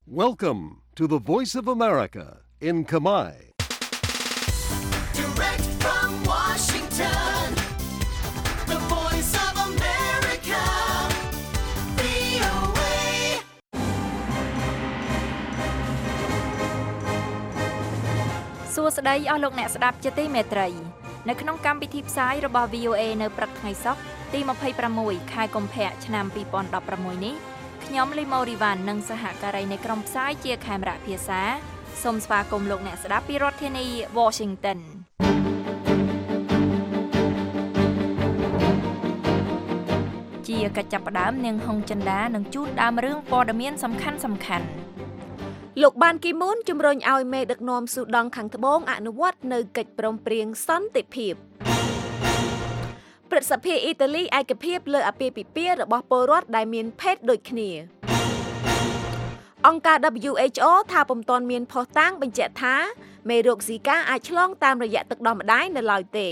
Welcome to the Voice of America in Kamai. Direct from Washington, the Voice of America, VOA. សួស្តីអស់លោកអ្នកស្ដាប់ជាទីមេត្រីនៅក្នុងកម្មវិធីផ្សាយរបស់ VOA នៅព្រឹកថ្ងៃសុក្រទី26ខែកុម្ភៈឆ្នាំ2016នេះខ្ញុំលីម៉ូរីវ៉ាន់និងសហការីនៃក្រុមផ្សាយជាខេមរៈភាសាសូមស្វាគមន៍លោកអ្នកស្ដាប់ពីរដ្ឋធានី Washington ជាកិច្ចចាប់ផ្ដើមនាងហុងចិន្តានឹងជូនដើមរឿងព័ត៌មានសំខាន់ៗលោកបានគីមូនជំរុញឲ្យមេដឹកនាំស៊ូដង់ខាងត្បូងអនុវត្តនៅកិច្ចព្រមព្រៀងសន្តិភាពព្រឹទ្ធសភាអ៊ីតាលីឯកភាពលើអាពាហ៍ពិពាហ៍របស់ពលរដ្ឋដែលមានភេទដូចគ្នាអង្គការ WHO ថាពុំទាន់មានភស្តុតាងបញ្ជាក់ថាមេរោគស៊ីកាអាចឆ្លងតាមរយៈទឹកដោះម្ដាយនៅឡើយទេ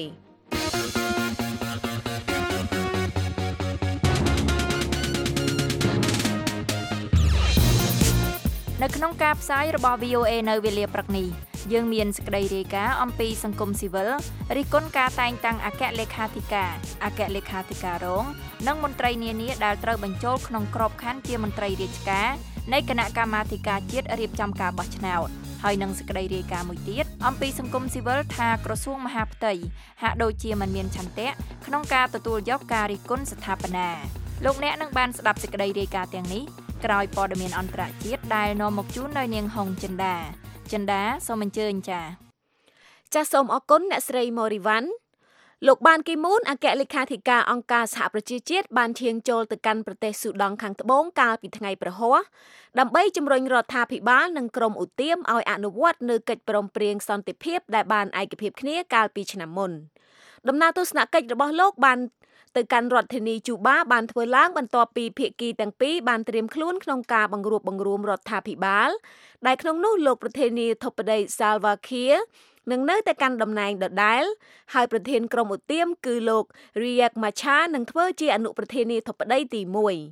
នៅក្នុងការផ្សាយរបស់ VOA នៅវេលាព្រឹកនេះយើងមានសេចក្តីរាយការណ៍អំពីសង្គមស៊ីវិលរិះគន់ការតែងតាំងអគ្គលេខាធិការរងនិងមន្ត្រីនានាដែលត្រូវបញ្ចូលក្នុងក្របខ័ណ្ឌជាមន្ត្រីរាជការនៃគណៈកម្មាធិការជាតិរៀបចំការបោះឆ្នោតហើយនឹងសេចក្តីរាយការណ៍មួយទៀតអំពីសង្គមស៊ីវិលថាក្រសួងមហាផ្ទៃហាក់ដូចជាមិនមានឆន្ទៈក្នុងការទទួលយកការរិះគន់ស្ថាបនាលោកអ្នកនឹងបានស្ដាប់សេចក្តីរាយការណ៍ទាំងនេះក្រោយព័ត៌មានអន្តរជាតិដែលនាំមកជូនដោយនាងហុងចិន្តាសូមអញ្ជើញចា៎សូមអរគុណអ្នកស្រីម៉ូរីវ៉ាន់លោកបានគីមូនអគ្គលេខាធិការអង្គការសហប្រជាជាតិបានឈានចូលទៅកាន់ប្រទេសស៊ូដង់ខាងត្បូងកាលពីថ្ងៃប្រហ័សដើម្បីជំរុញរដ្ឋាភិបាលនិងក្រុមឧទាមឲ្យអនុវត្តនៅកិច្ចព្រមព្រៀងសន្តិភាពដែលបានឯកភាពគ្នាកាលពីឆ្នាំមុនដំណើរទស្សនកិច្ចរបស់លោកបានទៅកាន់រដ្ឋធានីជូបាបានធ្វើឡើងបន្ទាប់ពីភាគីទាំងពីរបានត្រៀមខ្លួនក្នុងការបង្រួបបង្រួមរដ្ឋាភិបាលដែលក្នុងនោះលោកប្រធានាធិបតី Salva Kiir នឹងនៅតែកាន់តំណែងដដែលហើយប្រធានក្រុមឧទាមគឺលោក Riek Machar នឹងធ្វើជាអនុប្រធានាធិបតីទី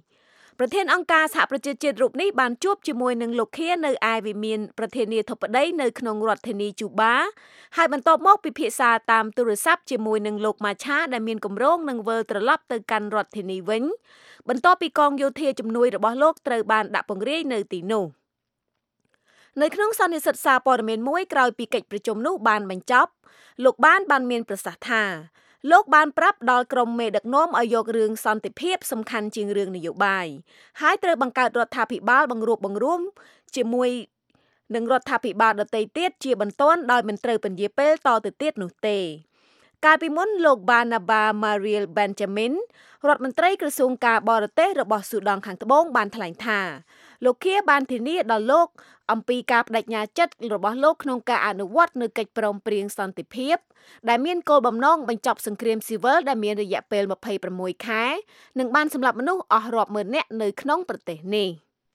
1ប្រធានអង្គការសហប្រជាជាតិរូបនេះបានជួបជាមួយនឹងលោកខៀនៅឯវិមានប្រធានាធិបតីនៅក្នុងរដ្ឋធានីជូបាហើយបន្ទាប់មកពិភាក្សាតាមទូរស័ព្ទជាមួយនឹងលោកម៉ាឆាដែលមានគម្រោងនឹងវិលត្រឡប់ទៅកាន់រដ្ឋធានីវិញបន្ទាប់ពីកងយោធាជំនួយរបស់លោកត្រូវបានដាក់ពង្រាយនៅទីនោះនៅក្នុងសន្និសីទសារព័ត៌មានមួយក្រោយពីកិច្ចប្រជុំនោះបានបញ្ចប់លោកបានមានប្រសាសន៍ថាលោកបានប្រាប់ដល់ក្រុមមេដឹកនាំឲ្យយករឿងសន្តិភាពសំខាន់ជាងរឿងនយោបាយហើយត្រូវបង្កើតរដ្ឋាភិបាលបង្រួបបង្រួមជាមួយនឹងរដ្ឋាភិបាលដទៃទៀតជាបន្ទាន់ដោយមិនត្រូវពន្យាពេលតទៅទៀតនោះទេកាលពីមុនលោក Barnaba Mariel Benjamin រដ្ឋមន្ត្រីក្រសួងការបរទេសរបស់ស៊ូដង់ខាងត្បូងបានថ្លែងថាលោកខៀបានធានាដល់លោកអំពីការបដិញ្ញាចិត្តរបស់លោកក្នុងការអនុវត្តនៅកិច្ចព្រមព្រៀងសន្តិភាពដែលមានគោលបំណងបញ្ចប់សង្គ្រាមស៊ីវិលដែលមានរយៈពេល26ខែនិងបានសម្លាប់មនុស្សអស់រាប់ម៉ឺននាក់នៅក្នុងប្រទេសនេះ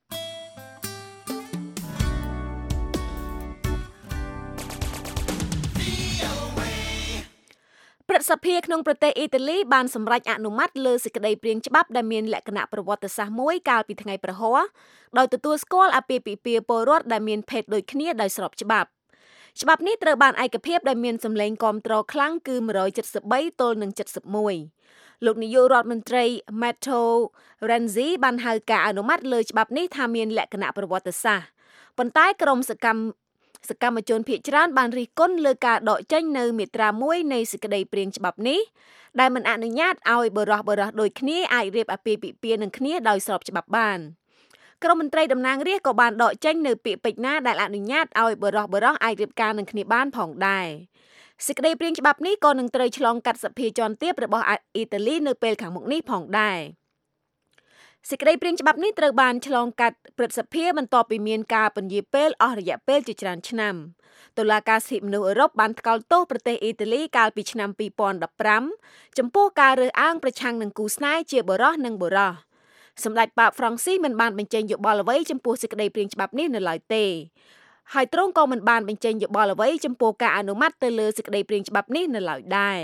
ព្រឹទ្ធសភាក្នុងប្រទេសអ៊ីតាលីបានសម្រេចអនុម័តលើសេចក្តីព្រាងច្បាប់ដែលមានលក្ខណៈប្រវត្តិសាស្ត្រមួយកាលពីថ្ងៃប្រហ័សដោយទទួលស្គាល់អាពាហ៍ពិពាហ៍ពលរដ្ឋដែលមានភេទដូចគ្នាដោយស្របច្បាប់នេះត្រូវបានឯកភាពដែលមានសម្លេងគាំទ្រខ្លាំងគឺ173ទល់នឹង71លោកនាយករដ្ឋមន្ត្រី Matteo Renzi បានហៅការអនុម័តលើច្បាប់នេះថាមានលក្ខណៈប្រវត្តិសាស្ត្រប៉ុន្តែក្រុមសកម្មជនភាគច្រើនបានរិះគន់លើការដកចេញនៅមាត្រា1នៃសេចក្តីព្រាងច្បាប់នេះដែលមិនអនុញ្ញាតឲ្យបរិះដូចគ្នាអាចរៀបអាពាហ៍ពិពាហ៍នឹងគ្នាដោយស្របច្បាប់បានក្រុមមន្ត្រីតំណាងរាស្ត្រក៏បានដកចេញនៅពាក្យពេចន៍ណាដែលអនុញ្ញាតឲ្យបរិះអាចរៀបការនឹងគ្នាបានផងដែរសេចក្តីព្រាងច្បាប់នេះក៏នឹងត្រូវឆ្លងកាត់សភាជាន់ទាបរបស់អ៊ីតាលីនៅពេលខាងមុខនេះផងដែរសេចក្តីព្រាងច្បាប់នេះត្រូវបានឆ្លងកាត់ព្រឹទ្ធសភាបន្ទាប់ពីមានការពន្យាពេលអស់រយៈពេលជាច្រើនឆ្នាំតុលាការសិទ្ធិមនុស្សអឺរ៉ុបបានថ្កោលទោសប្រទេសអ៊ីតាលីកាលពីឆ្នាំ2015ចំពោះការរើសអើងប្រឆាំងនឹងគូស្នេហ៍ជាបុរសនិងបុរសសម្ដេចប៉ាបហ្វ្រង់ស៊ីមិនបានបញ្ចេញយោបល់អ្វីចំពោះសេចក្តីព្រាងច្បាប់នេះនៅឡើយទេហើយទ្រង់ក៏មិនបានបញ្ចេញយោបល់អ្វីចំពោះការអនុម័តទៅលើសេចក្តីព្រាងច្បាប់នេះនៅឡើយដែរ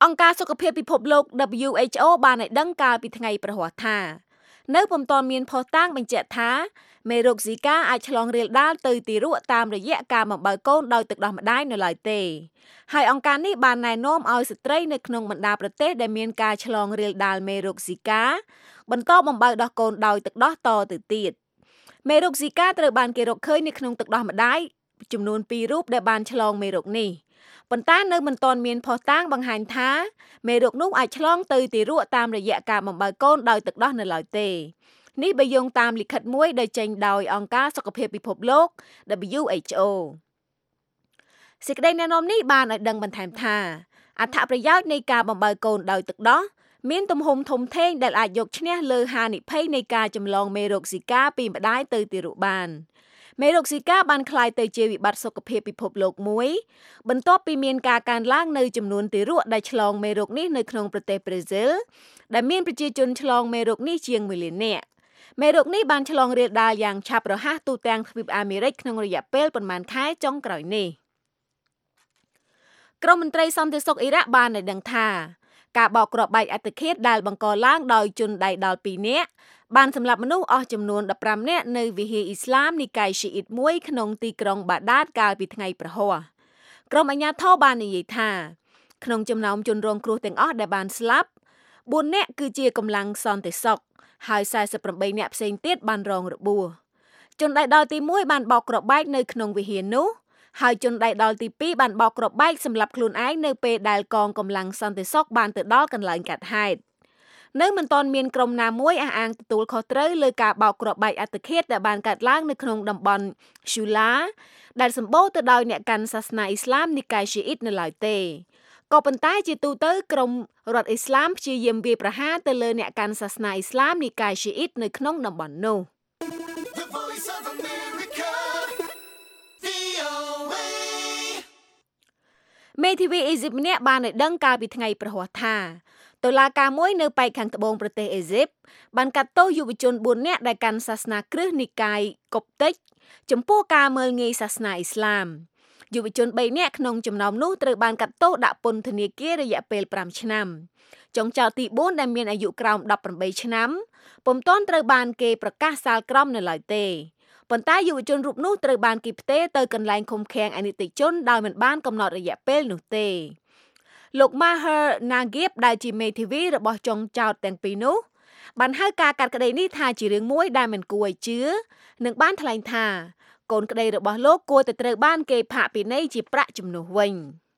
អង្គការសុខភាពពិភពលោក WHO បានឲ្យដឹងកាលពីថ្ងៃព្រហស្បតិ៍ថានៅពុំទាន់មានភស្តុតាងបញ្ជាក់ថាមេរោគ Zika អាចឆ្លងរាលដាលទៅទារកតាមរយៈការបំបើកូនដោយទឹកដោះម្ដាយនៅឡើយទេហើយអង្គការនេះបានណែនាំឲ្យស្ត្រីនៅក្នុងបណ្ដាប្រទេសដែលមានការឆ្លងរាលដាលមេរោគ Zika បន្តបំបើដោះកូនដោយទឹកដោះតទៅទៀតមេរោគ Zika ត្រូវបានគេរកឃើញនៅក្នុងទឹកដោះម្ដាយចំនួន2រូបដែលបានឆ្លងមេរោគនេះប៉ុន្តែនៅមិនទាន់មានភស្តុតាងបង្ហាញថាមេរោគនោះអាចឆ្លងទៅទារកតាមរយៈការបំបើកូនដោយទឹកដោះនៅឡើយទេនេះបើយោងតាមលិខិតមួយដែលចេញដោយអង្គការសុខភាពពិភពលោក WHO សេចក្តីណែនាំនេះបានឲ្យដឹងបន្ថែមថាអត្ថប្រយោជន៍នៃការបំបើកូនដោយទឹកដោះមានទំហំធំធេងដែលអាចយកឈ្នះលើហានិភ័យនៃការចម្លងមេរោគ Zika ពីម្ដាយទៅទារកបានមេរោគ Zika បានក្លាយទៅជាវិបត្តិសុខភាពពិភពលោកមួយបន្ទាប់ពីមានការកើនឡើងនៅចំនួនទារកដែលឆ្លងមេរោគនេះនៅក្នុងប្រទេសប្រេស៊ីលដែលមានប្រជាជនឆ្លងមេរោគនេះជាង1លាននាក់មេរោគនេះបានឆ្លងរាលដាលយ៉ាងឆាប់រហ័សទូទាំងទ្វីបអាមេរិកក្នុងរយៈពេលប្រមាណខែចុងក្រោយនេះក្រុមមន្ត្រីសន្តិសុខអ៊ីរ៉ាក់បានដឹងថាការបោកគ្រាប់បែកអត្តឃាតដែលបង្កឡើងដោយជនដៃដល់2នាក់បានសម្លាប់មនុស្សអស់ចំនួន15នាក់នៅវិហារអ៊ីស្លាមនិកាយឈីអ៊ីតមួយក្នុងទីក្រុងបាដាតកាលពីថ្ងៃព្រហស្បតិ៍ក្រុមអាជ្ញាធរបាននិយាយថាក្នុងចំណោមជនរងគ្រោះទាំងអស់ដែលបានស្លាប់4នាក់គឺជាកម្លាំងសន្តិសុខហើយ48នាក់ផ្សេងទៀតបានរងរបួសជនដៃដល់ទី1បានបោកគ្រាប់បែកនៅក្នុងវិហារនោះហើយជនដៃដល់ទី2បានបោកគ្រាប់បែកសម្រាប់ខ្លួនឯងនៅពេលដែលកងកម្លាំងសន្តិសុខបានទៅដល់កន្លែងកាត់ហេតុនៅមិនទាន់មានក្រុមណាមួយអះអាងទទួលខុសត្រូវលើការបោកគ្រាប់បែកអត្តឃាតដែលបានកើតឡើងនៅក្នុងតំបន់ Shula ដែលសម្បូរទៅដោយអ្នកកាន់សាសនាអ៊ីស្លាមនិកាយឈីអ៊ីតនៅឡើយទេក៏ប៉ុន្តែជាទូទៅក្រុមរដ្ឋអ៊ីស្លាមព្យាយាមវាយប្រហារទៅលើអ្នកកាន់សាសនាអ៊ីស្លាមនិកាយឈីអ៊ីតនៅក្នុងតំបន់នោះ The Voice of America, VOA. មេធាវីអេស៊ីបម្នាក់បានឲ្យដឹងកាលពីថ្ងៃព្រហស្បតិ៍ថាតុលាការមួយនៅប៉ែកខាងត្បូងប្រទេសអេស៊ីបបានកាត់ទោសយុវជន4នាក់ដែលកាន់សាសនាគ្រិស្តនិកាយកុបតិចចំពោះការមើលងាយសាសនាអ៊ីស្លាមយុវជន3នាក់ក្នុងចំណោមនោះត្រូវបានកាត់ទោសដាក់ពន្ធនាគាររយៈពេល5ឆ្នាំចុងចោទទី4ដែលមានអាយុក្រោម18ឆ្នាំពុំទាន់ត្រូវបានគេប្រកាសសាលក្រមនៅឡើយទេប៉ុន្តែយុវជនរូបនោះត្រូវបានគេផ្ទេរទៅកន្លែងឃុំឃាំងអនិច្ចជនដោយមិនបានកំណត់រយៈពេលនោះទេលោក Maher Nagib ដែលជាមេធាវីរបស់ចុងចោទទាំងពីរនោះបានហៅការកាត់ក្តីនេះថាជារឿងមួយដែលមិនគួរឲ្យជឿនិងបានថ្លែងថាកូនក្តីរបស់លោកគួរតែត្រូវបានគេផាកពិន័យជាប្រាក់ជំនួសវិញ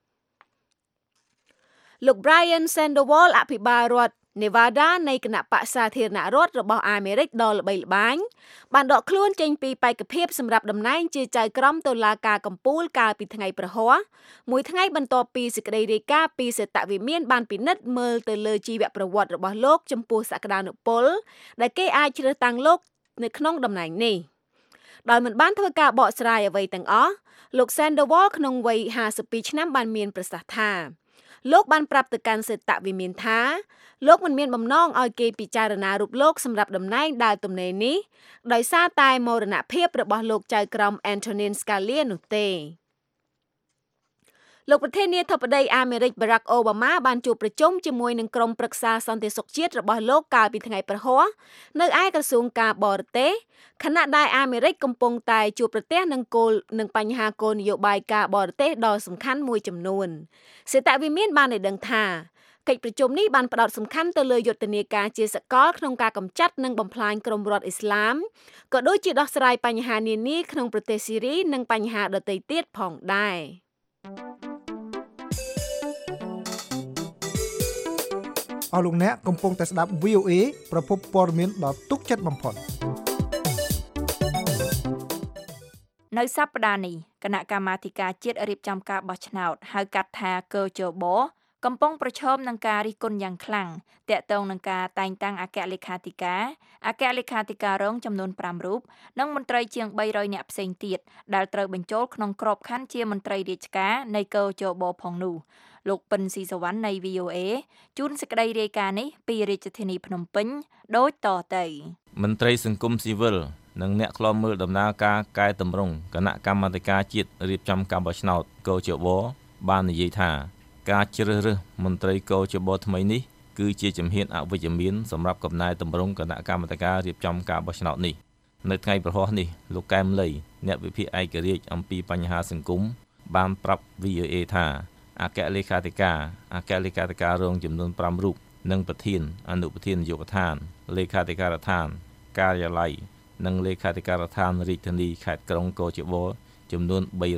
លោក Brian Sandoval អភិបាលរដ្ឋ Nevada នៃគណៈបក្សសាធារណរដ្ឋរបស់អាមេរិកដ៏ល្បីល្បាញបានដកខ្លួនចេញពីបេក្ខភាពសម្រាប់តំណែងជាចៅក្រមតុលាការកំពូលកាលពីថ្ងៃព្រហស្បតិ៍មួយថ្ងៃបន្ទាប់ពីសេចក្តីរាយការណ៍ពីសេតវិមានបានពិនិត្យមើលទៅលើជីវប្រវត្តិរបស់លោកចំពោះសក្តានុពលដែលគេអាចជ្រើសតាំងលោកនៅក្នុងតំណែងនេះដោយមិនបានធ្វើការបកស្រាយអ្វីទាំងអស់លោក Sandoval ក្នុងវ័យ52ឆ្នាំបានមានប្រសាសន៍ថាលោកបានប្រាប់ទៅកាន់សេតវិមានថាលោកមិនមានបំណងឲ្យគេពិចារណារូបលោកសម្រាប់តំណែងដែលទំនេរនេះដោយសារតែមរណភាពរបស់លោកចៅក្រម Antonin Scalia នោះទេលោកប្រធានាធិបតីអាមេរិក Barack Obama បានជួបប្រជុំជាមួយនឹងក្រុមប្រឹក្សាសន្តិសុខជាតិរបស់លោកកាលពីថ្ងៃព្រហស្បតិ៍នៅឯក្រសួងការបរទេសខណៈដែលអាមេរិកកំពុងតែជួបប្រទះនឹងបញ្ហាគោលនយោបាយការបរទេសដ៏សំខាន់មួយចំនួនសេតវិមានបានឲ្យដឹងថាកិច្ចប្រជុំនេះបានផ្ដោតសំខាន់ទៅលើយុទ្ធនាការជាសកលក្នុងការកម្ចាត់និងបំផ្លាញក្រុមរដ្ឋអ៊ីស្លាមក៏ដូចជាដោះស្រាយបញ្ហានានាក្នុងប្រទេសស៊ីរីនិងបញ្ហាដទៃទៀតផងដែរអស់លោកអ្នកកំពុងតែស្ដាប់ VOA ប្រភពព័ត៌មានដ៏ទុកចិត្តបំផុតនៅសប្តាហ៍នេះគណៈកម្មាធិការជាតិរៀបចំការបោះឆ្នោតហៅកាត់ថាកជបកំពុងប្រឈមនឹងការរិះគន់យ៉ាងខ្លាំងទាក់ទងនឹងការតែងតាំងអគ្គលេខាធិការរងចំនួន5រូបនិងមន្ត្រីជាង300នាក់ផ្សេងទៀតដែលត្រូវបញ្ចូលក្នុងក្របខ័ណ្ឌជាមន្ត្រីរាជការនៃកជបផងនោះលោកពិនស៊ីសវណ្ណនៃ VOA ជូនសេចក្តីរាយការណ៍នេះពីរាជធានីភ្នំពេញដូចតទៅមន្ត្រីសង្គមស៊ីវិលនិងអ្នកឃ្លាំមើលដំណើរការកែតម្រង់គណៈកម្មាធិការជាតិរៀបចំការបោះឆ្នោតកជបបាននិយាយថាការជ្រើសរើសមន្ត្រីកោជបថ្មីនេះគឺជាជំហានអវិជ្ជមានសម្រាប់កំណែតម្រង់គណៈកម្មាធិការរៀបចំការបោះឆ្នោតនេះនៅថ្ងៃប្រហោះនេះលោកកែមលីអ្នកវិភាគឯករាជ្យអំពីបញ្ហាសង្គមបានប្រាប់ VOA ថាអគ្គលេខាធិការរងចំនួន5រូបនិងប្រធានអនុប្រធាននាយកដ្ឋានលេខាធិការដ្ឋានការិយាល័យនិងលេខាធិការដ្ឋានរាជធានីខេត្តក្រុងកោជបចំនួន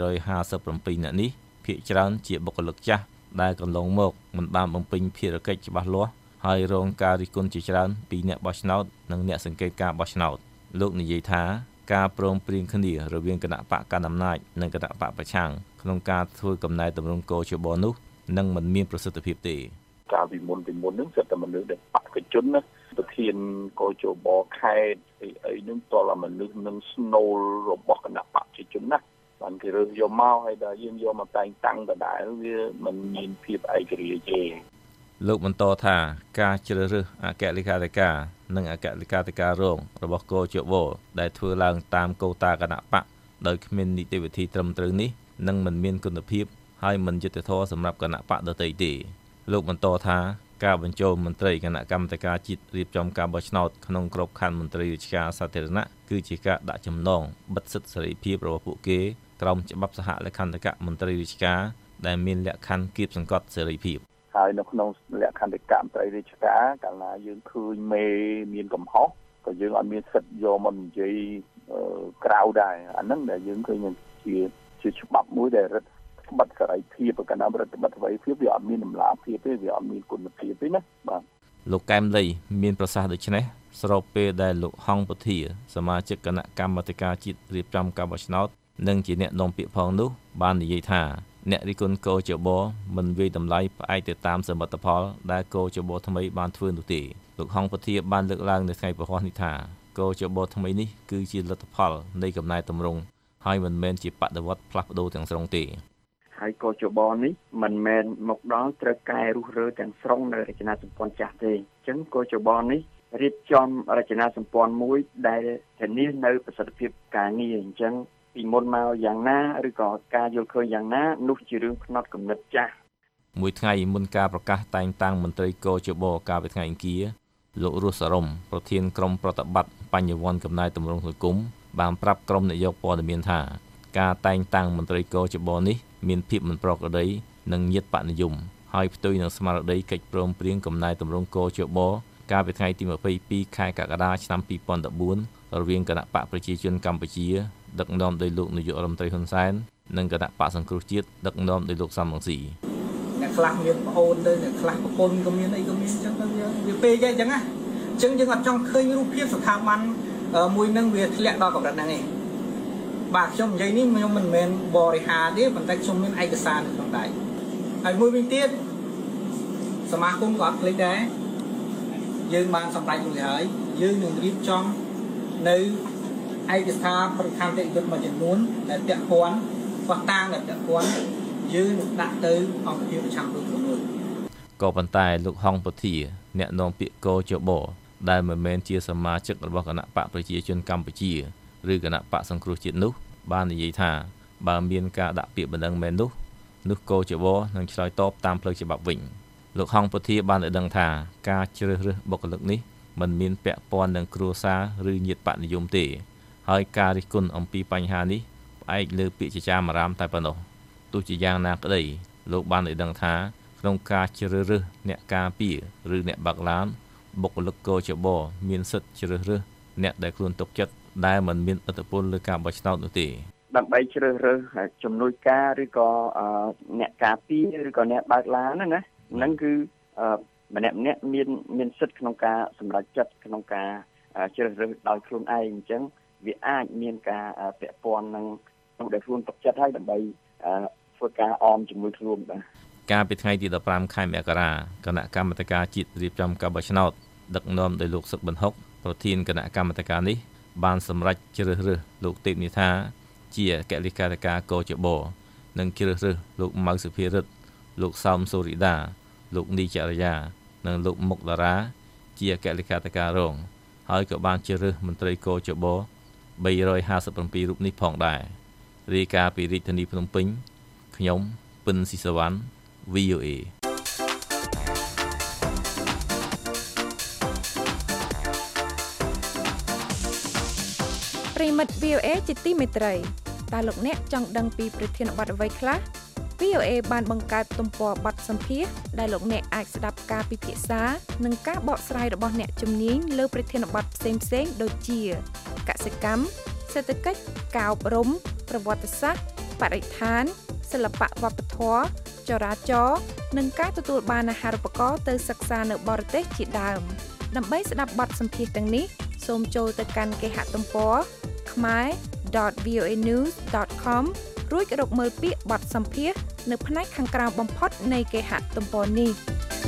357នាក់នេះភាគច្រើនជាបុគ្គលិកចាស់ដែលកន្លងមកមិនបានបំពេញភារកិច្ចច្បាស់លាស់ហើយរងការរិះគន់ជាច្រើនពីអ្នកបោះឆ្នោតនិងអ្នកសង្កេតការបោះឆ្នោតលោកនិយាយថាការព្រមព្រៀងគ្នារវាងគណៈបកកណ្ដាលអំណាចនិងគណៈបកប្រឆាំងក្នុងការធ្វើកំណែតម្រង់កោជបនោះនឹងមិនមានប្រសិទ្ធភាពទេកាលពីមុននឹងសិតតែមនុស្សដែលបកជនណាប្រធានកោជបខេត្តអីនឹងតលមនុស្សនឹងស្នូលរបស់គណៈបកជនណាបានគេរើសយកមកហើយដល់យើងយកមកតែងតាំងដដែលវាមិនមានភាពឯករាជ្យទេលោកបន្តថាការជ្រើសរើសអគ្គលេខាធិការនិងអគ្គលេខាធិការរងរបស់កោជបដែលធ្វើឡើងតាមកូតាគណៈបកដោយគ្មាននីតិវិធីត្រឹមត្រូវនេះនឹងមិនមានគុណភាពហើយមិនយុត្តិធម៌សម្រាប់គណៈបកដទៃទេលោកបន្តថាការបញ្ចូលមន្ត្រីគណៈកម្មាធិការជាតិរៀបចំការបោះឆ្នោតក្នុងក្របខ័ណ្ឌមន្ត្រីរាជការសាធារណៈគឺជាការដាក់ចំណងបិទសិទ្ធិសេរីភាពរបស់ពួកគេក្រោមច្បាប់សហលក្ខន្តិកៈមន្ត្រីរាជការដែលមានលក្ខខណ្ឌគៀបសង្កត់សេរីភាពហើយនៅក្នុងលក្ខន្តិកៈមន្ត្រីរាជការកាលណាយើងឃើញមេមានកំហុសក៏យើងអត់មានសិទ្ធិយកមកនិយាយក្រៅដែរអាហ្នឹងដែលយើងឃើញជាច្បាប់មួយដែលរដ្ឋបတ်សេរីភាពកណ្ដាលរដ្ឋបတ်សេរីភាពវាអត់មានតម្លាភាពទេវាអត់មានគុណភាពទេណាបាទលោកកែមលីមានប្រសាសន៍ដូចនេះស្របពេលដែលលោកហងពធាសមាជិកគណៈកម្មាធិការជាតិរៀបចំការបោះឆ្នោតនិងជាអ្នកនាំពាក្យផងនោះបាននិយាយថាអ្នករិះគន់កោជបមិនវាយតម្លៃផ្អែកទៅតាមសមិទ្ធផលដែលកោជបថ្មីបានធ្វើនោះទេលោកហងពធាបានលើកឡើងនៅថ្ងៃប្រហោះនេះថាកោជបថ្មីនេះគឺជាលទ្ធផលនៃកំណែតម្រង់ហើយមិនមែនជាបដិវត្តផ្លាស់ប្ដូរទាំងស្រុងទេហើយកោជបនេះមិនមែនមកដល់ត្រូវកែរុះរើទាំងស្រុងនៅរចនាសម្ព័ន្ធចាស់ទេអញ្ចឹងកោជបនេះរៀបចំរចនាសម្ព័ន្ធមួយដែលធានានៅប្រសិទ្ធភាពការងារអញ្ចឹងពីមុនមកយ៉ាងណាឬក៏ការយល់ឃើញយ៉ាងណានោះជារឿងផ្នត់គំនិតចាស់មួយថ្ងៃមុនការប្រកាសតែងតាំងមន្ត្រីកោជបកាលពីថ្ងៃអង្គារលោករស់សរមប្រធានក្រុមប្រតិបត្តិបញ្ញវន្តកំណែតម្រង់សង្គមបានប្រាប់ក្រុមនាយកព័ត៌មានថាការតែងតាំងមន្ត្រីកោជបនេះមានភាពមិនប្រក្រតីនិងញាតិបនិយមហើយផ្ទុយនឹងស្មារតីកិច្ចព្រមព្រៀងកំណែតម្រង់កោជបកាលពីថ្ងៃទី22ខែកក្កដាឆ្នាំ2014រវាងគណៈបកប្រជាជនកម្ពុជាដឹកនាំដោយលោកនាយករដ្ឋមន្ត្រីហ៊ុនសែននិងគណៈបកសង្គ្រោះជាតិដឹកនាំដោយលោកសំរងស៊ីអ្នកខ្លះមានប្អូនទៅអ្នកខ្លះប្រពន្ធក៏មានអីក៏មានអញ្ចឹងទៅវាពេកអញ្ចឹងណាអញ្ចឹងយើងអត់ចង់ឃើញរូបភាពស្ថាប័នមួយនឹងវាធ្លាក់ដល់កម្រិតហ្នឹងឯងបាទខ្ញុំនិយាយនេះខ្ញុំមិនមែនបរិហារទេប៉ុន្តែខ្ញុំមានឯកសារនៅក្នុងដៃហើយមួយវិញទៀតសមាគមក៏អត់ភ្លេចដែរយើងបានសម្រេចរួចហើយយើងនឹងរៀបចំនៅឯកសារប្រធានទេយុទ្ធមួយចំនួនដែលពាក់ព័ន្ធបោះតាំងដែលពាក់ព័ន្ធយើងនឹងដាក់ទៅអង្គភាពប្រចាំគ្រប់មួយក៏ប៉ុន្តែលោកហងពធាអ្នកនាំពាក្យកោជបដែលមិនមែនជាសមាជិករបស់គណៈបកប្រជាជនកម្ពុជាឬគណៈបកសង្គ្រោះជាតិនោះបាននិយាយថាបើមានការដាក់ពាក្យបណ្ដឹងមែននោះកោជបនឹងឆ្លើយតបតាមផ្លូវច្បាប់វិញលោកហងពធាបានឲ្យដឹងថាការជ្រើសរើសបុគ្គលិកនេះមិនមានពាក់ព័ន្ធនឹងគ្រួសារឬញាតិបនិយមទេហើយការរិះគន់អំពីបញ្ហានេះផ្អែកលើពាក្យចចាមអារាមតែប៉ុណ្ណោះទោះជាយ៉ាងណាក្តីលោកបានឲ្យដឹងថាក្នុងការជ្រើសរើសអ្នកការពារឬអ្នកបើកឡានបុគ្គលិកកោជបមានសិទ្ធិជ្រើសរើសអ្នកដែលខ្លួនទុកចិត្តដែលមិនមានឥទ្ធិពលលើការបោះឆ្នោតនោះទេដើម្បីជ្រើសរើសជំនួយការឬក៏អ្នកការពារឬក៏អ្នកបើកឡានណាហ្នឹងគឺម្នាក់មានសិទ្ធិក្នុងការសម្រេចចិត្តក្នុងការជ្រើសរើសដោយខ្លួនឯងអញ្ចឹងវាអាចមានការពាក់ព័ន្ធនឹងនោះដែលខ្លួនទុកចិត្តឲ្យដើម្បីធ្វើការអមជាមួយខ្លួនបាទកាលពីថ្ងៃទី15ខែមករាគណៈកម្មាធិការជាតិរៀបចំការបោះឆ្នោតដឹកនាំដោយលោកសុកបណ្ហុកប្រធានគណៈកម្មាធិការនេះបានសម្រេចជ្រើសរើសលោកទេពនិថាជាអគ្គលេខាធិការកោជបនិងជ្រើសរើសលោកម៉ៅសុភារិទ្ធលោកសោមសូរីដាលោកនីចរិយានិងលោកមុកតារាជាអគ្គលេខាធិការរងហើយក៏បានជ្រើសរើសមន្ត្រីកោជប357រូបនេះផងដែររាយការណ៍ពីរាជធានីភ្នំពេញខ្ញុំពិនស៊ីសវណ្ណ VOA ប្រិមិត្ត VOA ជាទីមេត្រីតើលោកអ្នកចង់ដឹងពីប្រធានបទអ្វីខ្លះ VOA បានបង្កើតទំព័របទសម្ភាសន៍ដែលលោកអ្នកអាចស្ដាប់ការពិភាក្សានិងការបកស្រាយរបស់អ្នកជំនាញលើប្រធានបទផ្សេងៗដូចជាកសិកម្មសេដ្ឋកិច្ចការអប់រំប្រវត្តិសាស្ត្របរិស្ថានសិល្បៈវប្បធម៌ចរាចរណ៍និងការទទួលបានអាហារូបករណ៍ទៅសិក្សានៅបរទេសជាដើមដើម្បីស្ដាប់បទសម្ភាសន៍ទាំងនេះសូមចូលទៅកាន់គេហទំព័រ khmer.voanews.com រួចរកមើលពាក្យបទសម្ភាសន៍នៅផ្នែកខាងក្រោមបំផុតនៃគេហទំព័រនេះ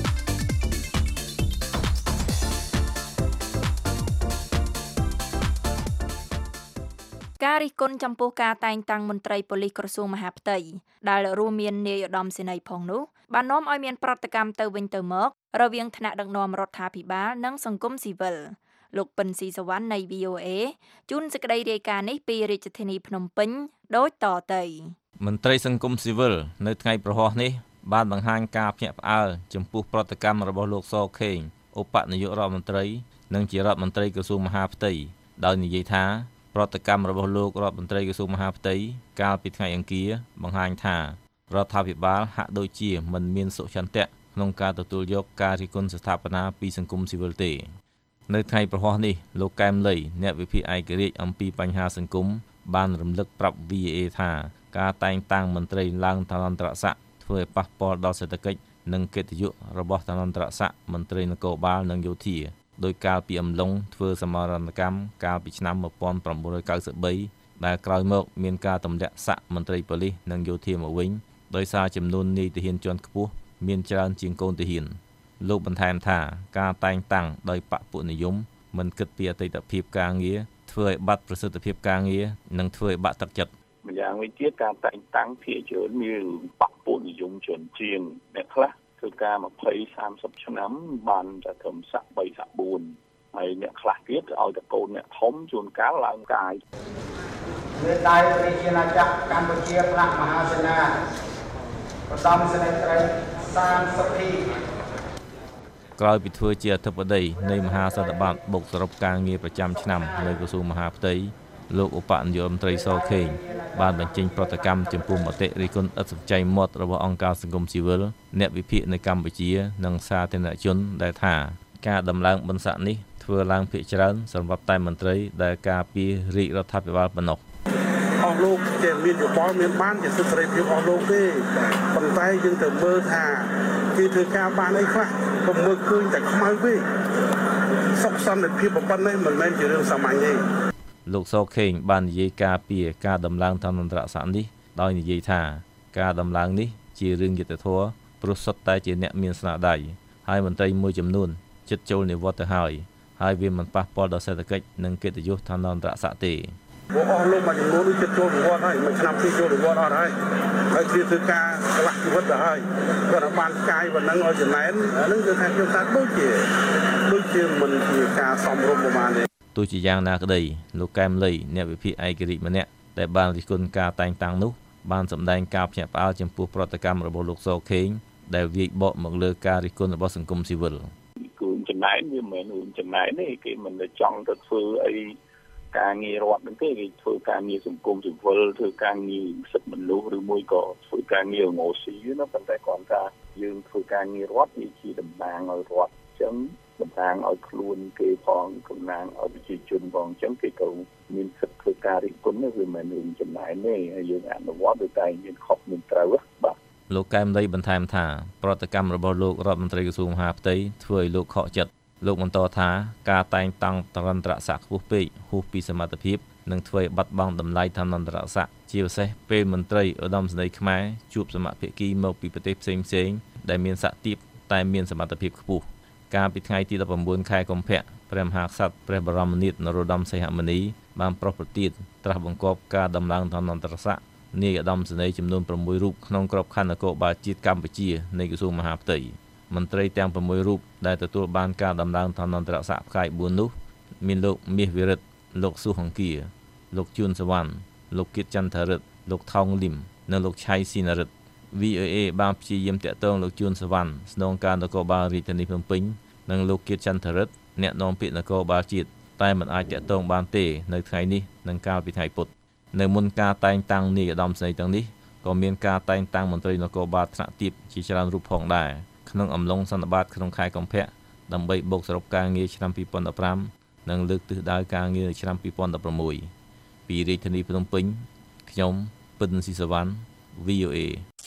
ការរិះគន់ចំពោះការតែងតាំងមន្ត្រីប៉ូលីសក្រសួងមហាផ្ទៃដែលរួមមាននាយឧត្តមសេនីយ៍ផងនោះបាននាំឲ្យមានប្រតិកម្មទៅវិញទៅមករវាងថ្នាក់ដឹកនាំរដ្ឋាភិបាលនិងសង្គមស៊ីវិលលោកពិនស៊ីសវណ្ណនៃ VOA ជូនសេចក្តីរាយការណ៍នេះពីរាជធានីភ្នំពេញដូចតទៅមន្ត្រីសង្គមស៊ីវិលនៅថ្ងៃប្រហោះនេះបានបង្ហាញការភ្ញាក់ផ្អើលចំពោះប្រតិកម្មរបស់លោកសខេងឧបនាយករដ្ឋមន្ត្រីនិងជារដ្ឋមន្ត្រីក្រសួងមហាផ្ទៃដោយនិយាយថាប្រតិកម្មរបស់លោករដ្ឋមន្ត្រីក្រសួងមហាផ្ទៃកាលពីថ្ងៃអង្គារបង្ហាញថារដ្ឋាភិបាលហាក់ដូចជាមិនមានសុឆន្ទៈក្នុងការទទួលយកការរិះគន់ស្ថាបនាពីសង្គមស៊ីវិលទេនៅថ្ងៃប្រហោះនេះលោកកែមលីអ្នកវិភាគឯករាជ្យអំពីបញ្ហាសង្គមបានរំលឹកប្រាប់ VOA ថាការតែងតាំងមន្ត្រីឡើងឋានន្តរស័ក្តិធ្វើឲ្យប៉ះពាល់ដល់សេដ្ឋកិច្ចនិងកិត្តិយសរបស់ឋានន្តរស័ក្តិមន្ត្រីនគរបាលនិងយោធាដោយកាលពីអំឡុងធ្វើសមរណកម្មកាលពីឆ្នាំ1993ដែលក្រោយមកមានការទម្លាក់ស័ក្តិមន្ត្រីប៉ូលីសនិងយោធាមកវិញដោយសារចំនួននាយទាហានជាន់ខ្ពស់មានច្រើនជាងកូនទាហានលោកបន្ថែមថាការតែងតាំងដោយបពុនិយមមិនគិតពីអតីតភាពការងារធ្វើឲ្យបាត់ប្រសិទ្ធភាពការងារនិងធ្វើឲ្យបាក់ទឹកចិត្តម្យ៉ាងវិញទៀតការតែងតាំងភាគច្រើនមានបពុនិយមច្រើនជាងអ្នកខ្លះធ្វើការ20-30ឆ្នាំបានតែត្រឹមស័ក្តិ3ស័ក្តិ4ហើយអ្នកខ្លះទៀតឲ្យតែកូនអ្នកធំជួនកាលឡើងកាយមេដាយប្រជាណាចក្រកម្ពុជាផ្នែកមហាសេនាបដំសេនីយ៍ត្រី30ទីក្រោយពីធ្វើជាអធិបតីនៃមហាសន្និបាតបុកសរុបការងារប្រចាំឆ្នាំនៅក្រសួងមហាផ្ទៃលោកឧបនាយករដ្ឋមន្ត្រីសខេងបានបញ្ចេញប្រតិកម្មចំពោះមតិរិះគន់ឥតសំចៃមាត់របស់អង្គការសង្គមស៊ីវិលអ្នកវិភាគនៅកម្ពុជានិងសាធារណជនដែលថាការដំឡើងបន្សាក់នេះធ្វើឡើងភាគច្រើនសម្រាប់តែមន្ត្រីដែលការពាររាជរដ្ឋាភិបាលប៉ុណ្ណោះអស់លោកជាមានយោបល់មានបានជាសិទ្ធិសេរីភាពអស់លោកទេប៉ុន្តែយើងត្រូវមើលថាគេធ្វើការបានអីខ្លះកុំមើលឃើញតែខ្មៅពេកសុខសន្តិភាពប៉ុណ្ណេះមិនមែនជារឿងសាមញ្ញទេលោកសខេងបាននិយាយការពីការដំឡើងឋានន្តរស័ក្តិនេះដោយនិយាយថាការដំឡើងនេះជារឿងយុត្តិធម៌ព្រោះសុទ្ធតែជាអ្នកមានស្នាដៃហើយមន្ត្រីមួយចំនួនចិត្តចូលនិវត្តន៍ទៅហើយវាមិនប៉ះពាល់ដល់សេដ្ឋកិច្ចនិងកិត្តិយសឋានន្តរស័ក្តិទេពួកអស់លោកមួយចំនួននេះចិត្តចូលនិវត្តន៍ហើយមួយឆ្នាំគេចូលនិវត្តន៍អត់ហើយគេធ្វើការកន្លះជីវិតទៅហើយគាត់បានកាយប៉ុណ្ណឹងឲ្យចំណែនអានឹងគឺថាខ្ញុំថាដូចជាមិនជាការសមរម្យប្រហែលទេទោះជាយ៉ាងណាក្តីលោកកែមលីអ្នកវិភាគឯករាជ្យម្នាក់ដែលបានរិះគន់ការតែងតាំងនោះបានសម្ដែងការភ្ញាក់ផ្អើលចំពោះប្រតិកម្មរបស់លោកសខេងដែលវាយបកមកលើការរិះគន់របស់សង្គមស៊ីវិលគឺចំណែនវាមិនមែនចំណែនទេគេមិនได้ចង់ទៅធ្វើអីការងាររដ្ឋហ្នឹងទេគេធ្វើការងារសង្គមស៊ីវិលធ្វើការងារសិទ្ធិមនុស្សឬមួយក៏ធ្វើការងារងោស៊ីណាប៉ុន្តែគាត់ថាយើងធ្វើការងាររដ្ឋវាជាតំណាងឲ្យរដ្ឋអញ្ចឹងតំណាងឲ្យខ្លួនគេផងតំណាងឲ្យប្រជាជនផងអញ្ចឹងគេក៏មានសិទ្ធិធ្វើការរិះគន់វាមិនមែនចំណែនទេហើយយើងអនុវត្តដោយតែមានខុសមានត្រូវបាទលោកកែមលីបន្ថែមថាប្រតិកម្មរបស់លោករដ្ឋមន្ត្រីក្រសួងមហាផ្ទៃធ្វើឲ្យលោកខកចិត្តលោកបន្តថាការតែងតាំងឋានន្តរស័ក្តិខ្ពស់ពេកហួសពីសមត្ថភាពនឹងធ្វើឲ្យបាត់បង់តម្លៃឋានន្តរស័ក្តិជាពិសេសពេលមន្ត្រីឧត្តមសេនីយ៍ខ្មែរជួបសមត្ថភាគីមកពីប្រទេសផ្សេងៗដែលមានសក្តិភាពតែមានសមត្ថភាពខ្ពស់កាលពីថ្ងៃទី19ខែកុម្ភៈព្រះមហាក្សត្រព្រះបរមនាថនរោត្តមសីហមុនីបានប្រោសប្រទានត្រាស់បង្គាប់ការដំឡើងឋានន្តរស័ក្តិនាយឧត្តមសេនីយ៍ចំនួន6រូបក្នុងក្របខ័ណ្ឌនគរបាលជាតិកម្ពុជានៃក្រសួងមហាផ្ទៃមន្ត្រីទាំង6រូបដែលទទួលបានការដំឡើងឋានន្តរស័ក្តិផ្កាយ4នោះមានលោកមាសវិរិទ្ធលោកសុហង្គីលោកជួនសវណ្ណលោកគៀតចន្ទរិទ្ធលោកថោងលឹមនិងលោកឆៃស៊ីនរិទ្ធ VOA បានព្យាយាមតាក់ទងលោកជួនសវណ្ណស្នងការនគរបាលរាជធានីភ្នំពេញនិងលោកគៀតចន្ទរិទ្ធអ្នកនាំពាក្យនគរបាលជាតិតែមិនអាចតាក់ទងបានទេនៅថ្ងៃនេះនិងកាលពីថ្ងៃពុធនៅមុនការតែងតាំងនាយឧត្តមសេនីយ៍ទាំងនេះក៏មានការតែងតាំងមន្ត្រីនគរបាលថ្នាក់ទាបជាច្រើនរូបផងដែរក្នុងអំឡុងសន្និបាតក្នុងខែកុម្ភៈដើម្បីបូកសរុបការងារឆ្នាំ2015និងលើកទិសដៅការងារឆ្នាំ2016ពីរាជធានីភ្នំពេញខ្ញុំពិនស៊ីសវណ្ណ VOA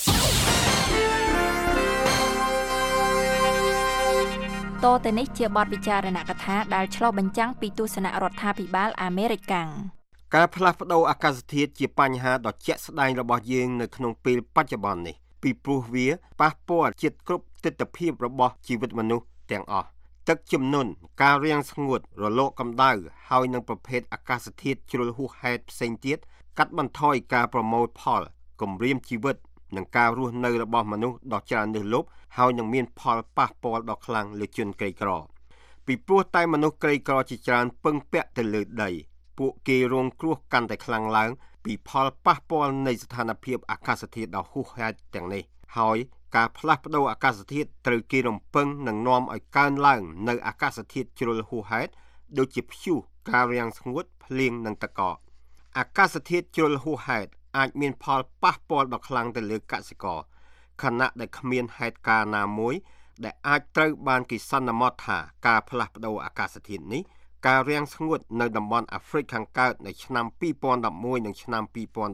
តទៅនេះជាបទវិចារណកថាដែលឆ្លុះបញ្ចាំងពីទស្សនៈរដ្ឋាភិបាលអាមេរិកកាំងការផ្លាស់ប្ដូរអាកាសធាតុជាបញ្ហាដ៏ជាក់ស្ដែងរបស់យើងនៅក្នុងពេលបច្ចុប្បន្ននេះពីព្រោះវាប៉ះពាល់ជាតិគ្រប់ទិដ្ឋភាពរបស់ជីវិតមនុស្សទាំងអស់ទឹកជំនន់ការរាំងស្ងួតរលកកម្ដៅហើយនឹងប្រភេទអាកាសធាតុជ្រុលហួសហេតុផ្សេងទៀតកាត់បន្ថយការប្រមូលផលគម្រាមជីវិតនិងការរស់នៅរបស់មនុស្សដ៏ច្រើនលើសលប់ហើយនឹងមានផលប៉ះពាល់ដ៏ខ្លាំងលើជនក្រីក្រពីព្រោះតែមនុស្សក្រីក្រជាច្រើនពឹងពាក់ទៅលើដីពួកគេរងគ្រោះកាន់តែខ្លាំងឡើងពីផលប៉ះពាល់នៃស្ថានភាពអាកាសធាតុដ៏ហួសហេតុទាំងនេះហើយការផ្លាស់ប្ដូរអាកាសធាតុត្រូវគេរំពឹងនឹងនាំឲ្យកើនឡើងនៅអាកាសធាតុជ្រុលហួសហេតុដូចជាព្យុះការរាំងស្ងួតភ្លៀងនិងទឹកកកអាកាសធាតុជ្រុលហួសហេតុអាចមានផលប៉ះពាល់ដ៏ខ្លាំងទៅលើកសិករខណៈដែលគ្មានហេតុការណ៍ណាមួយដែលអាចត្រូវបានគេសន្មតថាការផ្លាស់ប្ដូរអាកាសធាតុនេះការរាំងស្ងួតនៅតំបន់អាហ្វ្រិកខាងកើតនៅឆ្នាំ2011និងឆ្នាំ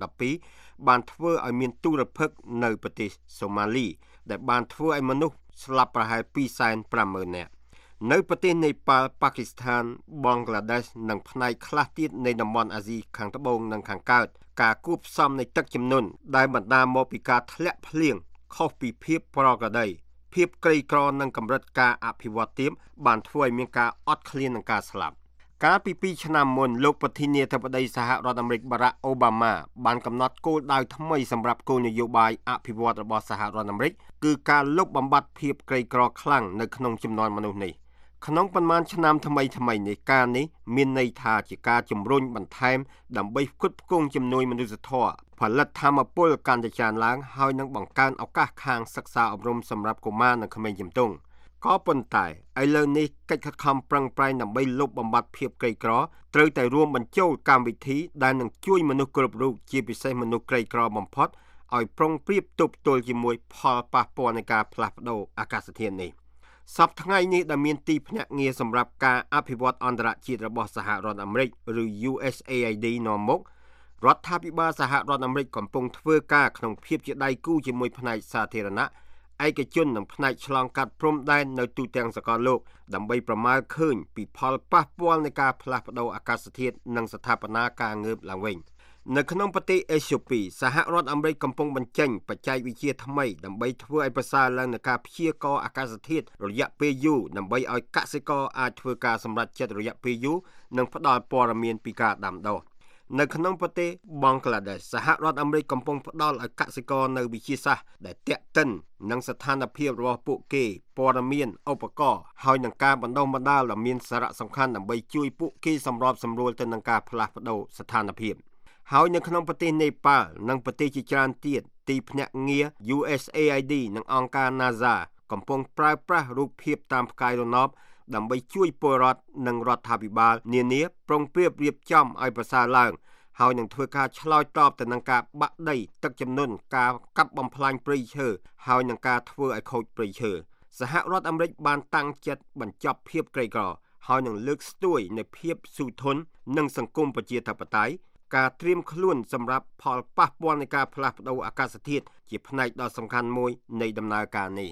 2012បានធ្វើឲ្យមានទូរភិក្សនៅប្រទេសសូម៉ាលីដែលបានធ្វើឲ្យមនុស្សស្លាប់ប្រហែល 250,000 នាក់នៅប្រទេសនេប៉ាល់ប៉ាគីស្ថានបង់ក្លាដេសនិងផ្នែកខ្លះទៀតនៃតំបន់អាស៊ីខាងត្បូងនិងខាងកើតការគួបផ្សំនៃទឹកជំនន់ដែលបណ្ដាលមកពីការធ្លាក់ភ្លៀងខុសពីភាពប្រក្រតីភាពក្រីក្រនិងកម្រិតការអភិវឌ្ឍទាបបានធ្វើឲ្យមានការអត់ឃ្លាននិងការស្លាប់កាលពី2ឆ្នាំមុនលោកប្រធានាធិបតីសហរដ្ឋអាមេរិកបារ៉ាក់អូបាម៉ាបានកំណត់គោលដៅថ្មីសម្រាប់គោលនយោបាយអភិវឌ្ឍរបស់សហរដ្ឋអាមេរិកគឺការលុបបំបាត់ភាពក្រីក្រខ្លាំងនៅក្នុងចំនួនមនុស្សនេះក្នុងប៉ុន្មានឆ្នាំថ្មីនេះការនេះមានន័យថាជាការជំរុញបន្ថែមដើម្បីផ្គត់ផ្គង់ជំនួយមនុស្សធម៌ផលិតថាមពលកាន់តែច្រើនឡើងហើយនឹងបង្កើនឱកាសខាងសិក្សាអប់រំសម្រាប់កុមារនិងក្មេងជំទង់ក៏ប៉ុន្តែឥឡូវនេះកិច្ចខិតខំប្រឹងប្រែងដើម្បីលុបបំបាត់ភាពក្រីក្រត្រូវតែរួមបញ្ចូលកម្មវិធីដែលនឹងជួយមនុស្សគ្រប់រូបជាពិសេសមនុស្សក្រីក្របំផុតឲ្យប្រុងប្រៀបទប់ទល់ជាមួយផលប៉ះពាល់នៃការផ្លាស់ប្ដូរអាកាសធាតុនេះសប្តាហ៍ថ្ងៃនេះដែលមានទីភ្នាក់ងារសម្រាប់ការអភិវឌ្ឍអន្តរជាតិរបស់សហរដ្ឋអាមេរិកឬ USAID នាំមុខរដ្ឋាភិបាលសហរដ្ឋអាមេរិកកំពុងធ្វើការក្នុងភាពជាដៃគូជាមួយផ្នែកសាធារណៈឯកជននិងផ្នែកឆ្លងកាត់ព្រំដែននៅទូទាំងសកលលោកដើម្បីប្រមាលឃើញពីផលប៉ះពាល់នៃការផ្លាស់ប្ដូរអាកាសធាតុនិងស្ថាបនាការងើបឡើងវិញនៅក្នុងប្រទេសអេត្យូពីសហរដ្ឋអាមេរិកកំពុងបញ្ចេញបច្ចេកវិទ្យាថ្មីដើម្បីធ្វើឲ្យប្រសើរឡើងនៃការព្យាករណ៍អាកាសធាតុរយៈពេលយូរដើម្បីឲ្យកសិករអាចធ្វើការសម្រេចចិត្តរយៈពេលយូរនិងផ្ដល់ព័ត៌មានពីការដាំដុះនៅក្នុងប្រទេសបង់ក្លាដេសសហរដ្ឋអាមេរិកកំពុងផ្ដល់ឲ្យកសិករនៅវិទ្យាសាស្ត្រដែលទាក់ទិននឹងស្ថានភាពរបស់ពួកគេព័ត៌មានឧបករណ៍ហើយនឹងការបណ្ដុះបណ្ដាលដ៏មានសារៈសំខាន់ដើម្បីជួយពួកគេសម្របសម្រួលទៅនឹងការផ្លាស់ប្ដូរស្ថានភាពហើយនៅក្នុងប្រទេសនេប៉ាល់និងប្រទេសជាច្រើនទៀតទីភ្នាក់ងារ USAID និងអង្គការ NASA កំពុងប្រើប្រាស់រូបភាពតាមផ្កាយរណបដើម្បីជួយពលរដ្ឋនិងរដ្ឋាភិបាលនានាប្រុងប្រៀបរៀបចំឲ្យប្រសើរឡើងហើយនឹងធ្វើការឆ្លើយតបទៅនឹងការបាក់ដីទឹកជំនន់ការកាប់បំផ្លាញព្រៃឈើហើយនឹងការធ្វើឲ្យខូចព្រៃឈើសហរដ្ឋអាមេរិកបានតាំងចិត្តបញ្ចប់ភាពក្រីក្រហើយនឹងលើកស្ទួយនៃភាពស៊ូធន់និងសង្គមប្រជាធិបតេយ្យការត្រៀមខ្លួនសម្រាប់ផលប៉ះពាល់នៃការផ្លាស់ប្ដូរអាកាសធាតុជាផ្នែកដ៏សំខាន់មួយនៃដំណើរការនេះ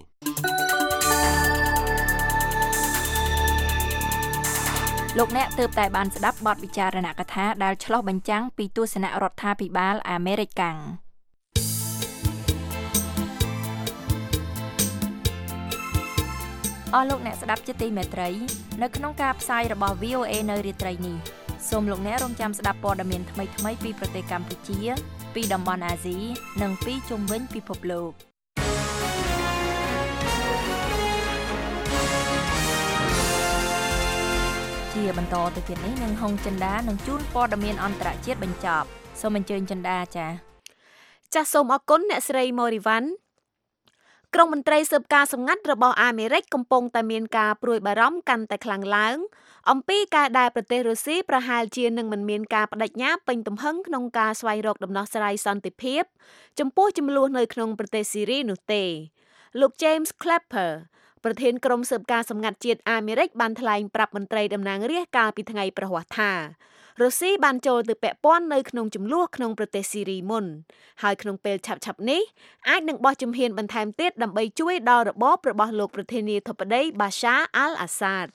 លោកអ្នកទើបតែបានស្ដាប់បទវិចារណកថាដែលឆ្លុះបញ្ចាំងពីទស្សនៈរដ្ឋាភិបាលអាមេរិកកាំងអស់លោកអ្នកស្ដាប់ជាទីមេត្រីនៅក្នុងការផ្សាយរបស់ VOA នៅរាត្រីនេះសូមលោកអ្នករងចាំស្ដាប់ព័ត៌មានថ្មីៗពីប្រទេសកម្ពុជាពីតំបន់អាស៊ីនិងពីជុំវិញពិភពលោកជាបន្តទៅទៀតនេះនឹងហុងចិន្តានឹងជូនព័ត៌មានអន្តរជាតិបញ្ចប់សូមអញ្ជើញចិន្តាចា៎សូមអរគុណអ្នកស្រីម៉ូរីវ៉ាន់ក្រុមមន្ត្រីស៊ើបការសម្ងាត់របស់អាមេរិកកំពុងតែមានការព្រួយបារម្ភកាន់តែខ្លាំងឡើងអំពីការដែលប្រទេសរុស្ស៊ីប្រហែលជានឹងមិនមានការបដិញ្ញាពេញទំហឹងក្នុងការស្វែងរកដំណោះស្រាយសន្តិភាពចំពោះជម្លោះនៅក្នុងប្រទេសស៊ីរីនោះទេលោក James Clapper ប្រធានក្រុមស៊ើបការសម្ងាត់ជាតិអាមេរិកបានថ្លែងប្រាប់មន្ត្រីតំណាងរាស្ត្រកាលពីថ្ងៃប្រហ័សថារុស្ស៊ីបានចូលទៅពាក់ព័ន្ធនៅក្នុងជម្លោះក្នុងប្រទេសស៊ីរីមុនហើយក្នុងពេលឆាប់ៗនេះអាចនឹងបោះជំហានបន្ថែមទៀតដើម្បីជួយដល់របបរបស់លោកប្រធានាធិបតី Bashar al-Assad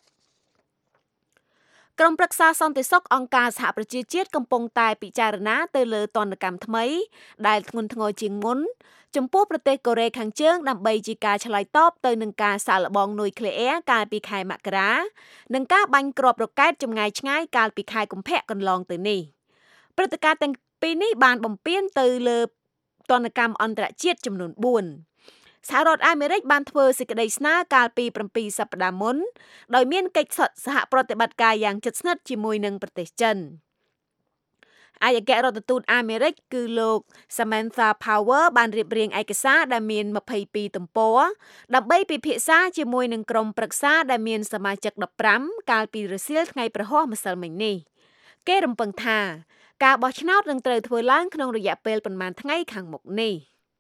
ក្រុមប្រឹក្សាសន្តិសុខអង្គការសហប្រជាជាតិកំពុងតែពិចារណាទៅលើទណ្ឌកម្មថ្មីដែលធ្ងន់ធ្ងរជាងមុនចំពោះប្រទេសកូរ៉េខាងជើងដើម្បីជាការឆ្លើយតបទៅនឹងការសាកល្បងនុយក្លេអ៊ែរកាលពីខែមករានិងការបាញ់គ្រាប់រ៉ុកែតចម្ងាយឆ្ងាយកាលពីខែកុម្ភៈកន្លងទៅនេះព្រឹត្តិការណ៍ទាំងពីរនេះបានបំពានទៅលើទណ្ឌកម្មអន្តរជាតិចំនួន4សហរដ្ឋអាមេរិកបានធ្វើសេចក្តីស្នើកាលពី7សប្តាហ៍មុនដោយមានកិច្ចសហប្រតិបត្តិការយ៉ាងជិតស្និទ្ធជាមួយនឹងប្រទេសចិនឯកអគ្គរដ្ឋទូតអាមេរិកគឺលោក Samantha Power បានរៀបរៀងឯកសារដែលមាន22ទំព័រដើម្បីពិភាក្សាជាមួយនឹងក្រុមប្រឹក្សាដែលមានសមាជិក15កាលពីរសៀលថ្ងៃប្រហ័សម្សិលមិញនេះគេរំពឹងថាការបោះឆ្នោតនឹងត្រូវធ្វើឡើងក្នុងរយៈពេលប្រមាណថ្ងៃខាងមុខនេះ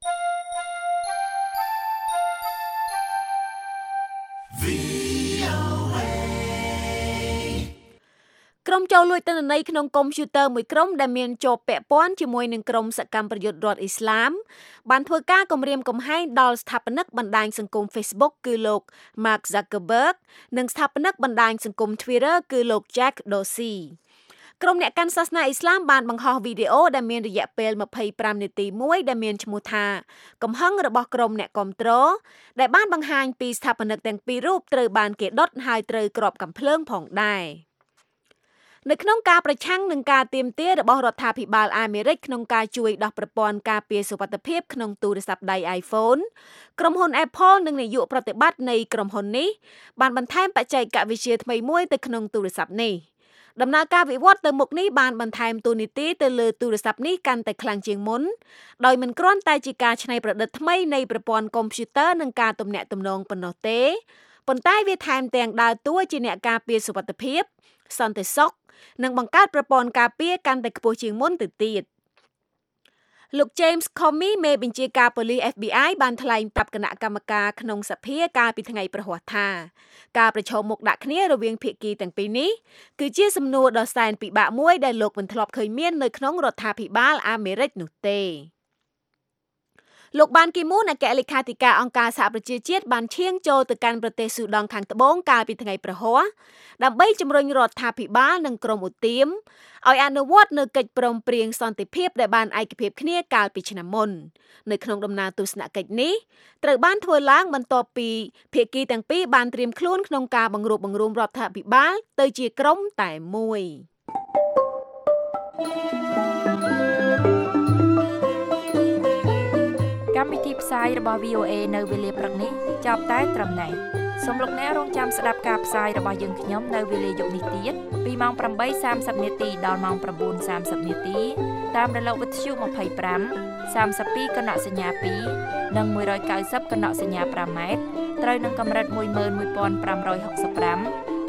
ក្រុមចូលលួចទិន្នន័យក្នុងកុំព្យូទ័រមួយក្រុមដែលមានជាប់ពាក់ព័ន្ធជាមួយនឹងក្រុមសកម្មប្រយុទ្ធរដ្ឋអ៊ីស្លាមបានធ្វើការគំរាមកំហែងដល់ស្ថាបនិកបណ្ដាញសង្គម Facebook គឺលោក Mark Zuckerberg និងស្ថាបនិកបណ្ដាញសង្គម Twitter គឺលោក Jack Dorsey ក្រុមអ្នកកាន់សាសនាអ៊ីស្លាមបានបង្ហោះវីដេអូដែលមានរយៈពេល25នាទីមួយដែលមានឈ្មោះថាកំហឹងរបស់ក្រុមអ្នកគាំទ្រដែលបានបង្ហាញពីស្ថាបនិកទាំងពីររូបត្រូវបានគេដុតហើយត្រូវគ្រាប់កាំភ្លើងផងដែរនៅក្នុងការប្រឆាំងនឹងការទាមទាររបស់រដ្ឋាភិបាលអាមេរិកក្នុងការជួយដោះប្រព័ន្ធការពារសុវត្ថិភាពក្នុងទូរស័ព្ទដៃ iPhone ក្រុមហ៊ុន Apple និងនាយកប្រតិបត្តិនៃក្រុមហ៊ុននេះបានបន្ថែមបច្ចេកវិទ្យាថ្មីមួយទៅក្នុងទូរស័ព្ទនេះដំណើរការវិវត្តទៅមុខនេះបានបន្ថែមតួនាទីទៅលើទូរស័ព្ទនេះកាន់តែខ្លាំងជាងមុនដោយមិនគ្រាន់តែជាការច្នៃប្រឌិតថ្មីនៃប្រព័ន្ធកុំព្យូទ័រនិងការទំនាក់ទំនងប៉ុណ្ណោះទេប៉ុន្តែវាថែមទាំងដើរតួជាអ្នកការពារសុវត្ថិភាពសន្តិសុខនិងបង្កើតប្រព័ន្ធការពារកាន់តែខ្ពស់ជាងមុនទៅទៀតលោក James Comey មេបញ្ជាការប៉ូលីស FBI បានថ្លែងប្រាប់គណៈកម្មការក្នុងសភាកាលពីថ្ងៃប្រហ័សថាការប្រឈមមុខដាក់គ្នារវាងភាគីទាំងពីរនេះគឺជាសំណួរដ៏សែនពិបាកមួយដែលលោកមិនធ្លាប់ឃើញមាននៅក្នុងរដ្ឋាភិបាលអាមេរិកនោះទេលោកបានគីមូនអគ្គលេខាធិការអង្គការសហប្រជាជាតិបានឈានចូលទៅកាន់ប្រទេសស៊ូដង់ខាងត្បូងកាលពីថ្ងៃប្រហ័សដើម្បីជំរុញរដ្ឋាភិបាលនិងក្រុមឧទាមឲ្យអនុវត្តនូវកិច្ចព្រមព្រៀងសន្តិភាពដែលបានឯកភាពគ្នាកាលពីឆ្នាំមុននៅក្នុងដំណើរទស្សនកិច្ចនេះត្រូវបានធ្វើឡើងបន្ទាប់ពីភាគីទាំងពីរបានត្រៀមខ្លួនក្នុងការបង្រួបបង្រួមរដ្ឋាភិបាលទៅជាក្រុមតែមួយកម្មវិធីផ្សាយរបស់ VOA នៅវេលាព្រឹកនេះចប់តែត្រឹមនេះសូមលោកអ្នករងចាំស្ដាប់ការផ្សាយរបស់យើងខ្ញុំនៅវេលាយប់នេះទៀតពីម៉ោង 8:30 នាទីដល់ម៉ោង 9:30 នាទីតាមរលកវិទ្យុ 25 32 កណសញ្ញា 2 និង 190 កណសញ្ញា 5 ម៉ែត្រត្រូវនឹងកម្រិត 11565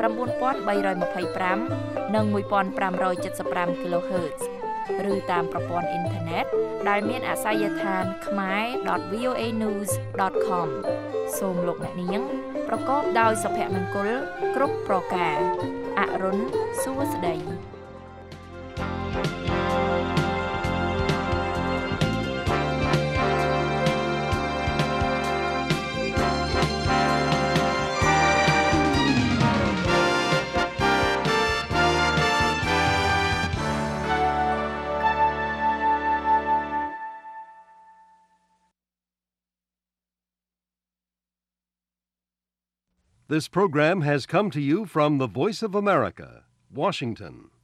9325 និង 1575 kHz ឬតាមប្រព័ន្ធអ៊ីនធឺណិតដែលមានអាសយដ្ឋាន khmer.voanews.com សូមលោកអ្នកនាងប្រកបដោយសុភមង្គលគ្រប់ប្រការអរុនសួស្តី This program has come to you from the Voice of America, Washington.